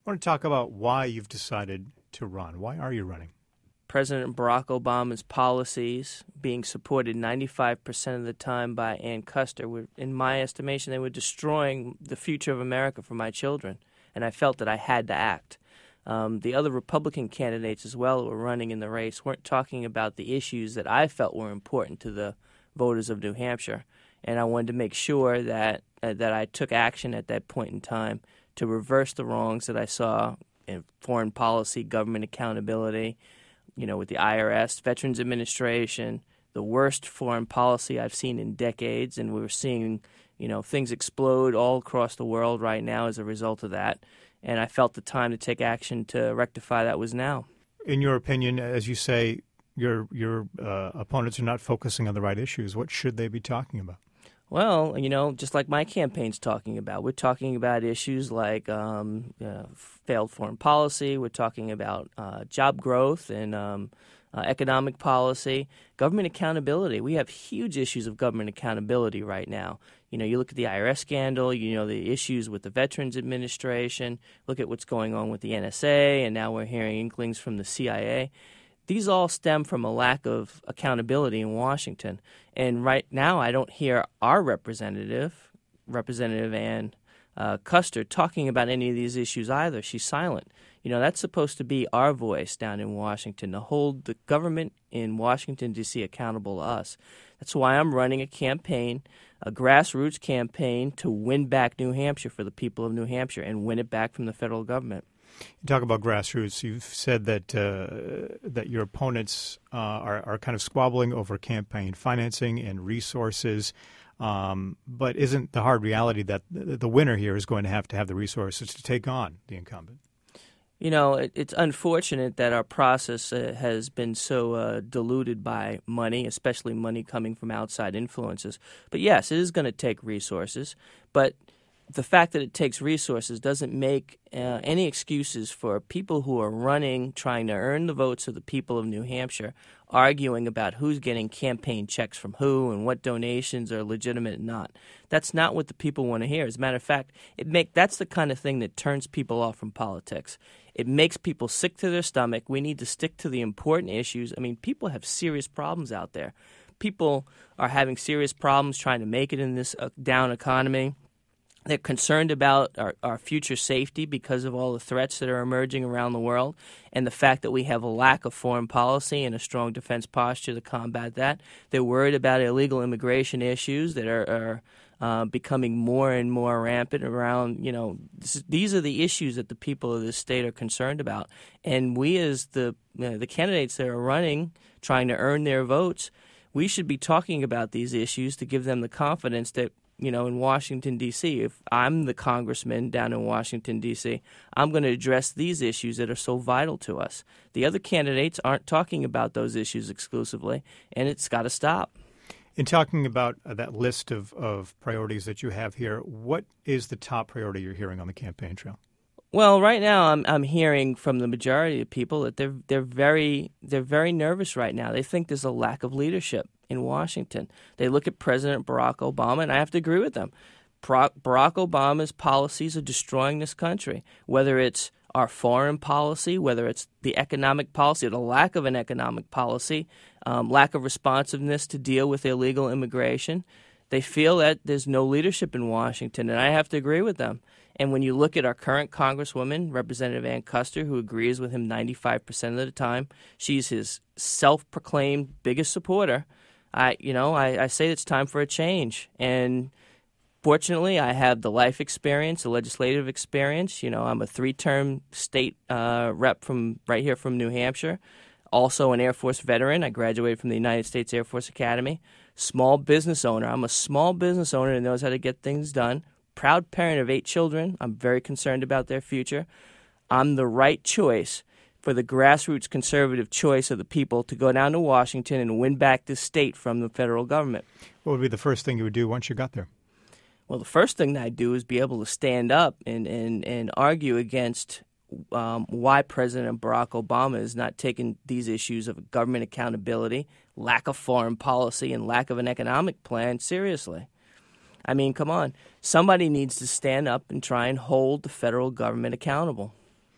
I want to talk about why you've decided to run. Why are you running? President Barack Obama's policies being supported 95% of the time by Ann Custer, in my estimation, they were destroying the future of America for my children, and I felt that I had to act. The other Republican candidates as well who were running in the race weren't talking about the issues that I felt were important to the voters of New Hampshire, and I wanted to make sure that I took action at that point in time to reverse the wrongs that I saw in foreign policy, government accountability, with the IRS, Veterans Administration, the worst foreign policy I've seen in decades, and we're seeing, things explode all across the world right now as a result of that. And I felt the time to take action to rectify that was now. In your opinion, as you say, your opponents are not focusing on the right issues. What should they be talking about? Well, just like my campaign's talking about, we're talking about issues like failed foreign policy. We're talking about job growth and economic policy, government accountability. We have huge issues of government accountability right now. You look at the IRS scandal, the issues with the Veterans Administration, look at what's going on with the NSA, and now we're hearing inklings from the CIA. These all stem from a lack of accountability in Washington. And right now I don't hear our Representative Ann Custer, talking about any of these issues either. She's silent. That's supposed to be our voice down in Washington, to hold the government in Washington, D.C. accountable to us. That's why I'm running a campaign, a grassroots campaign, to win back New Hampshire for the people of New Hampshire and win it back from the federal government. You talk about grassroots. You've said that your opponents are kind of squabbling over campaign financing and resources, but isn't the hard reality that the winner here is going to have the resources to take on the incumbent? It's unfortunate that our process has been so diluted by money, especially money coming from outside influences. But yes, it is going to take resources, but the fact that it takes resources doesn't make any excuses for people who are running, trying to earn the votes of the people of New Hampshire, arguing about who's getting campaign checks from who and what donations are legitimate and not. That's not what the people want to hear. As a matter of fact, that's the kind of thing that turns people off from politics. It makes people sick to their stomach. We need to stick to the important issues. I mean, people have serious problems out there. People are having serious problems trying to make it in this down economy. They're concerned about our future safety because of all the threats that are emerging around the world and the fact that we have a lack of foreign policy and a strong defense posture to combat that. They're worried about illegal immigration issues that are becoming more and more rampant around, these are the issues that the people of this state are concerned about. And we as the candidates that are running, trying to earn their votes, we should be talking about these issues to give them the confidence that, in Washington, D.C., if I'm the congressman down in Washington, D.C., I'm going to address these issues that are so vital to us. The other candidates aren't talking about those issues exclusively, and it's got to stop. In talking about that list of priorities that you have here, what is the top priority you're hearing on the campaign trail? Well, right now I'm hearing from the majority of people that they're very nervous right now. They think there's a lack of leadership in Washington. They look at President Barack Obama, and I have to agree with them. Barack Obama's policies are destroying this country, whether it's our foreign policy, whether it's the economic policy or the lack of an economic policy, lack of responsiveness to deal with illegal immigration. They feel that there's no leadership in Washington, and I have to agree with them. And when you look at our current Congresswoman, Representative Ann Custer, who agrees with him 95% of the time, she's his self-proclaimed biggest supporter. I say it's time for a change. And fortunately, I have the life experience, the legislative experience. I'm a 3-term state rep from right here from New Hampshire. Also an Air Force veteran. I graduated from the United States Air Force Academy. Small business owner. I'm a small business owner that knows how to get things done. Proud parent of 8 children. I'm very concerned about their future. I'm the right choice for the grassroots conservative choice of the people to go down to Washington and win back this state from the federal government. What would be the first thing you would do once you got there? Well, the first thing that I'd do is be able to stand up and argue against why President Barack Obama is not taking these issues of government accountability, lack of foreign policy, and lack of an economic plan seriously. I mean, come on. Somebody needs to stand up and try and hold the federal government accountable.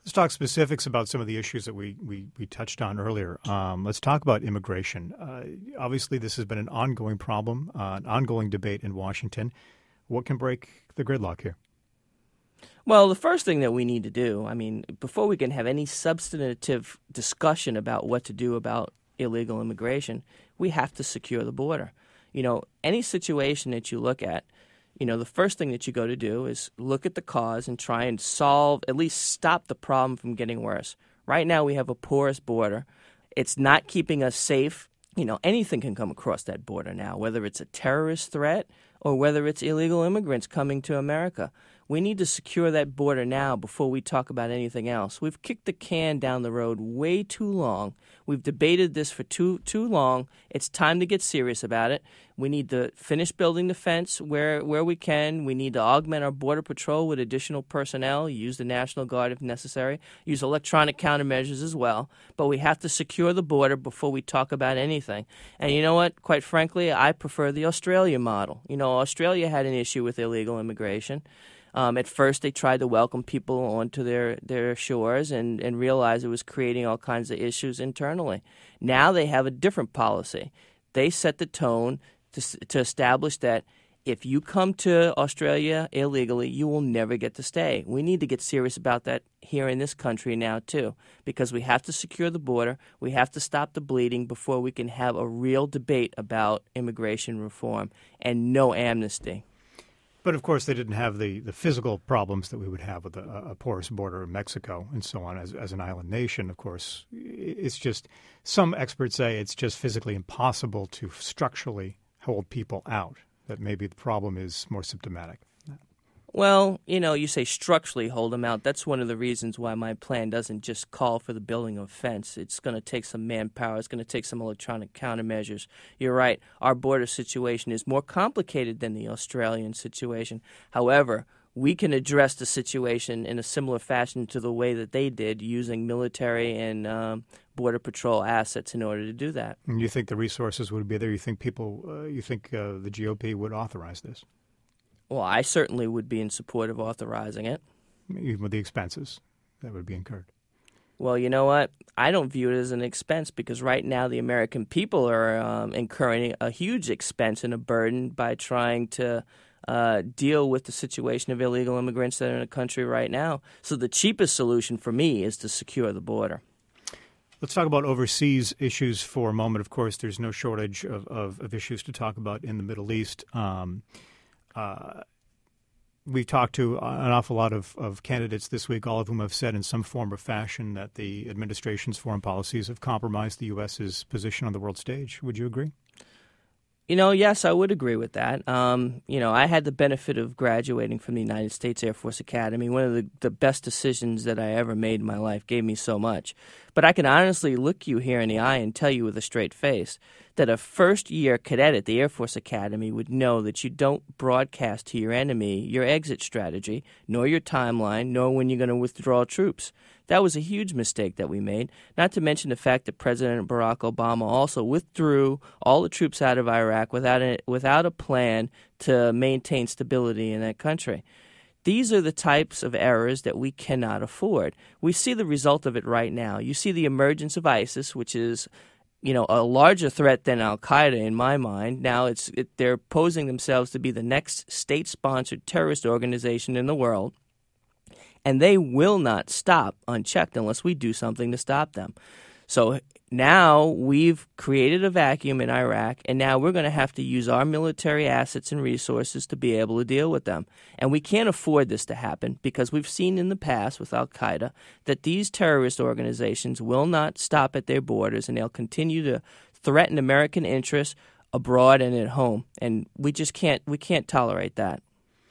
Let's talk specifics about some of the issues that we touched on earlier. Let's talk about immigration. Obviously, this has been an ongoing problem, an ongoing debate in Washington. What can break the gridlock here? Well, the first thing that we need to do, before we can have any substantive discussion about what to do about illegal immigration, we have to secure the border. Any situation that you look at, the first thing that you go to do is look at the cause and try and solve, at least stop the problem from getting worse. Right now we have a porous border. It's not keeping us safe. Anything can come across that border now, whether it's a terrorist threat or whether it's illegal immigrants coming to America. We need to secure that border now before we talk about anything else. We've kicked the can down the road way too long. We've debated this for too long. It's time to get serious about it. We need to finish building the fence where we can. We need to augment our Border Patrol with additional personnel, use the National Guard if necessary, use electronic countermeasures as well. But we have to secure the border before we talk about anything. And you know what? Quite frankly, I prefer the Australia model. Australia had an issue with illegal immigration. At first, they tried to welcome people onto their shores and realized it was creating all kinds of issues internally. Now they have a different policy. They set the tone to establish that if you come to Australia illegally, you will never get to stay. We need to get serious about that here in this country now, too, because we have to secure the border. We have to stop the bleeding before we can have a real debate about immigration reform and no amnesty. But, of course, they didn't have the physical problems that we would have with a porous border in Mexico and so on. As an island nation, of course, it's just some experts say it's just physically impossible to structurally hold people out, that maybe the problem is more symptomatic. Well, you say structurally hold them out. That's one of the reasons why my plan doesn't just call for the building of a fence. It's going to take some manpower. It's going to take some electronic countermeasures. You're right. Our border situation is more complicated than the Australian situation. However, we can address the situation in a similar fashion to the way that they did, using military and Border Patrol assets in order to do that. And you think the resources would be there? You think the GOP would authorize this? Well, I certainly would be in support of authorizing it. Even with the expenses that would be incurred. Well, you know what? I don't view it as an expense because right now the American people are incurring a huge expense and a burden by trying to deal with the situation of illegal immigrants that are in the country right now. So the cheapest solution for me is to secure the border. Let's talk about overseas issues for a moment. Of course, there's no shortage of issues to talk about in the Middle East. We've talked to an awful lot of candidates this week, all of whom have said in some form or fashion that the administration's foreign policies have compromised the U.S.'s position on the world stage. Would you agree? Yes, I would agree with that. I had the benefit of graduating from the United States Air Force Academy. One of the best decisions that I ever made in my life, gave me so much. But I can honestly look you here in the eye and tell you with a straight face that a first-year cadet at the Air Force Academy would know that you don't broadcast to your enemy your exit strategy, nor your timeline, nor when you're going to withdraw troops. That was a huge mistake that we made, not to mention the fact that President Barack Obama also withdrew all the troops out of Iraq without a plan to maintain stability in that country. These are the types of errors that we cannot afford. We see the result of it right now. You see the emergence of ISIS, which is a larger threat than al-Qaeda in my mind. Now they're posing themselves to be the next state-sponsored terrorist organization in the world. And they will not stop unchecked unless we do something to stop them. So now we've created a vacuum in Iraq, and now we're going to have to use our military assets and resources to be able to deal with them. And we can't afford this to happen because we've seen in the past with al-Qaeda that these terrorist organizations will not stop at their borders, and they'll continue to threaten American interests abroad and at home. And we can't tolerate that.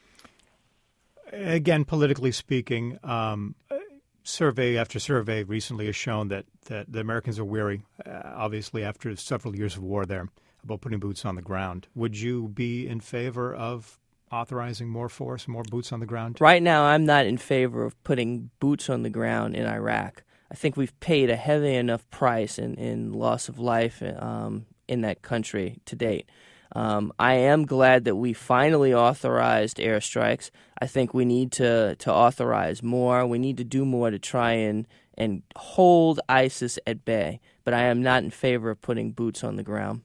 Again, politically speaking, survey after survey recently has shown that the Americans are weary, obviously after several years of war there, about putting boots on the ground. Would you be in favor of authorizing more force, more boots on the ground? Right now, I'm not in favor of putting boots on the ground in Iraq. I think we've paid a heavy enough price in loss of life in that country to date. I am glad that we finally authorized airstrikes. I think we need to authorize more. We need to do more to try and hold ISIS at bay. But I am not in favor of putting boots on the ground.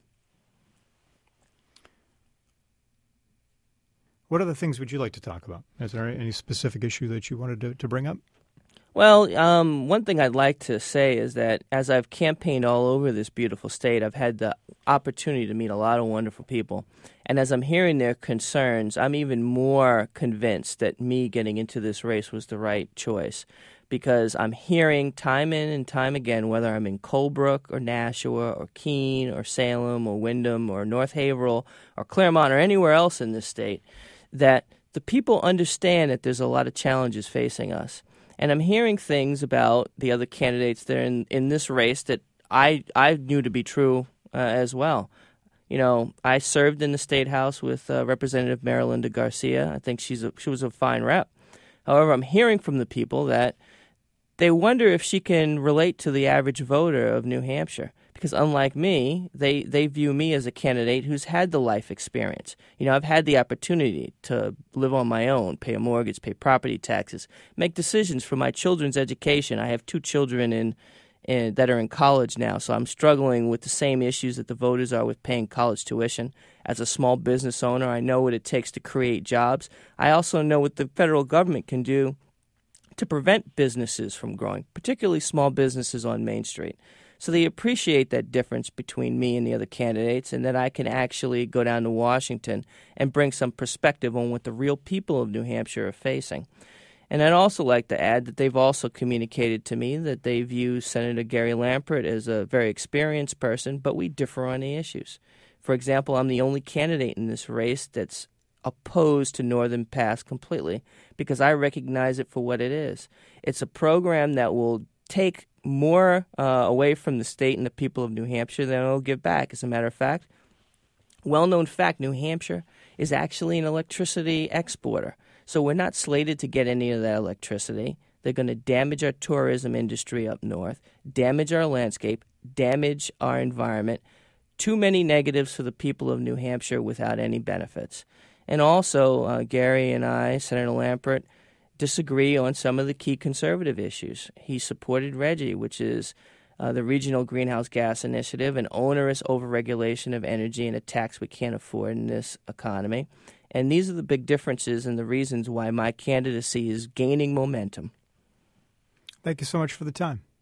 What other things would you like to talk about? Is there any specific issue that you wanted to bring up? Well, one thing I'd like to say is that as I've campaigned all over this beautiful state, I've had the opportunity to meet a lot of wonderful people. And as I'm hearing their concerns, I'm even more convinced that me getting into this race was the right choice. Because I'm hearing time in and time again, whether I'm in Colebrook or Nashua or Keene or Salem or Windham or North Haverhill or Claremont or anywhere else in this state, that the people understand that there's a lot of challenges facing us. And I'm hearing things about the other candidates that are in this race that I knew to be true as well. You know, I served in the State House with Representative Marilinda Garcia. I think she was a fine rep. However, I'm hearing from the people that they wonder if she can relate to the average voter of New Hampshire. Because unlike me, they view me as a candidate who's had the life experience. You know, I've had the opportunity to live on my own, pay a mortgage, pay property taxes, make decisions for my children's education. I have 2 children that are in college now, so I'm struggling with the same issues that the voters are with paying college tuition. As a small business owner, I know what it takes to create jobs. I also know what the federal government can do to prevent businesses from growing, particularly small businesses on Main Street. So they appreciate that difference between me and the other candidates, and that I can actually go down to Washington and bring some perspective on what the real people of New Hampshire are facing. And I'd also like to add that they've also communicated to me that they view Senator Gary Lampert as a very experienced person, but we differ on the issues. For example, I'm the only candidate in this race that's opposed to Northern Pass completely because I recognize it for what it is. It's a program that will take more away from the state and the people of New Hampshire than it'll give back. As a matter of fact, well-known fact, New Hampshire is actually an electricity exporter. So we're not slated to get any of that electricity. They're going to damage our tourism industry up north, damage our landscape, damage our environment. Too many negatives for the people of New Hampshire without any benefits. And also, Gary and I, Senator Lampert, disagree on some of the key conservative issues. He supported RGGI, which is the Regional Greenhouse Gas Initiative, an onerous overregulation of energy and a tax we can't afford in this economy. And these are the big differences and the reasons why my candidacy is gaining momentum. Thank you so much for the time.